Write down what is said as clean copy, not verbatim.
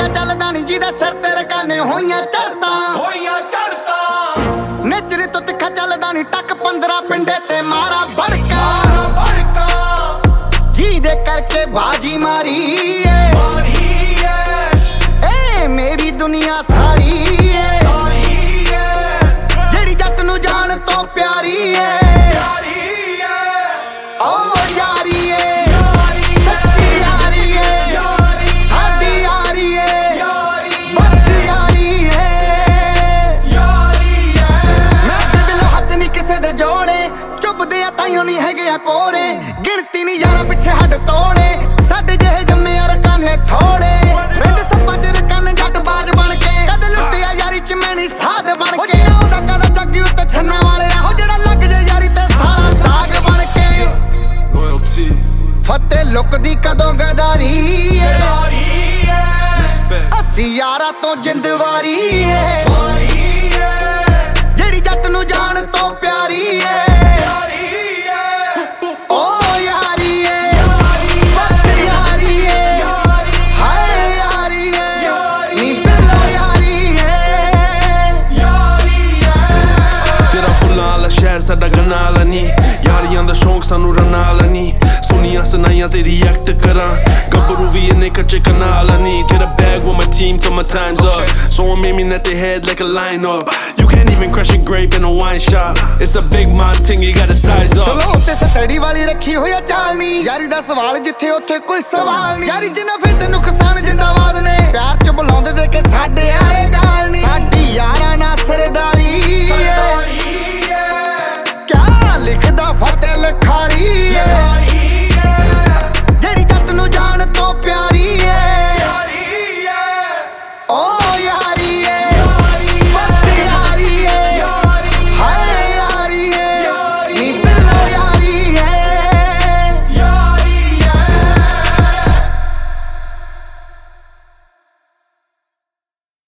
ਟਿੱਕਾ ਚੱਲਦਾ ਨਹੀਂ ਜਿਹਦੇ ਸਿਰ ਤੇ ਰਕਾਨੇ ਹੋਈਆਂ ਚੜਤਾ ਨੇਚਰੇ ਤੋਂ ਤਿੱਖਾ ਚੱਲਦਾ ਨਹੀਂ ਟੱਕ 15 ਪਿੰਡੇ ਤੇ ਮਾਰਾ ਭੜਕਾ ਜਿਹਦੇ ਕਰਕੇ ਬਾਜੀ ਮਾਰੀ ਏ ਮੇਰੀ ਦੁਨੀਆ ਸਾਰੀ ਏ ਜਿਹੜੀ ਜੱਟ ਨੂੰ ਜਾਣ ਤੋਂ ਪਿਆਰੀ ਏ ਨਹੀਂ ਹੈਗੇ ਆ ਕੋਰੇ ਗਿਣਤੀ ਨਹੀਂ ਯਾਰਾ ਪਿੱਛੇ ਹੱਡ ਤੋੜੇ ਸਾਡੇ ਜਿਹੇ ਜੰਮੇ ਆ ਰਕਾਨੇ ਥੋੜੇ ਰਿੰਦ ਸੱਪਾਂ ਚ ਰਕਾਨੇ ਜੱਟ ਬਾਜ ਬਣ ਕੇ ਕਦੇ ਲੁੱਟਿਆ ਯਾਰੀ ਚ ਮੈਨੀ ਸਾਧ ਬਣ ਕੇ ਉਹਦਾ ਕਦਾ ਜੱਗੀ ਉੱਤੇ ਛੰਨਾ ਵਾਲਿਆ ਹੋ ਜਿਹੜਾ ਲੱਗ ਜੇ ਯਾਰੀ ਤੇ ਸਾਲਾ ਦਾਗ ਬਣ ਕੇ ਫਤਿਹ ਲੁਕਦੀ ਕਦੋਂ ਗਦਾਰੀ ਅਸੀਂ ਯਾਰਾਂ ਤੋਂ ਜਿੰਦਵਾਰੀ ਜਿਹੜੀ ਜੱਟ ਨੂੰ ਜਾਣ ਤੋਂ ਪਿਆਰੀ ਏ ਸਾਡਾ ਗੰਨਾ ਵਾਲਾ ਨੀ ਯਾਰੀਆਂ ਦਾ ਸ਼ੌਂਕ ਸਾਨੂੰ ਰੰਨਾ ਵਾਲਾ ਨੀ ਸੁਣੀਆਂ ਸੁਣਾਈਆਂ ਤੇ ਰਿਐਕਟ ਕਰਾਂ ਗੱਭਰੂ ਵੀ ਇੰਨੇ ਕੱਚੇ ਕੰਨਾਂ ਵਾਲਾ ਨੀ get a bag with my team till my time's up someone made me net their head like a line up you can't even crush a grape in a wine shop it's a big man thing you gotta size up ਚਲੋ ਉੱਤੇ study ਵਾਲੀ ਰੱਖੀ ਹੋਇਆ ਚਾਲ ਨੀ ਯਾਰੀ ਦਾ ਸਵਾਲ ਜਿੱਥੇ ਉੱਥੇ ਕੋਈ ਸਵਾਲ ਨੀ ਯਾਰੀ ਚ ਨਫੇ ਤੇ ਨੁਕਸਾਨ ਜਿੰਦਾਬਾਦ ਨੇ ਪਿਆਰ ਚ ਬੁਲਾਉਂਦੇ ਦੇ ਕੇ ਸਾਡੇ ਆਏ ਗਾਲ ਨੀ ਸਾਡੀ ਯਾਰਾਂ ਨਾਲ ਸਰਦਾਰੀ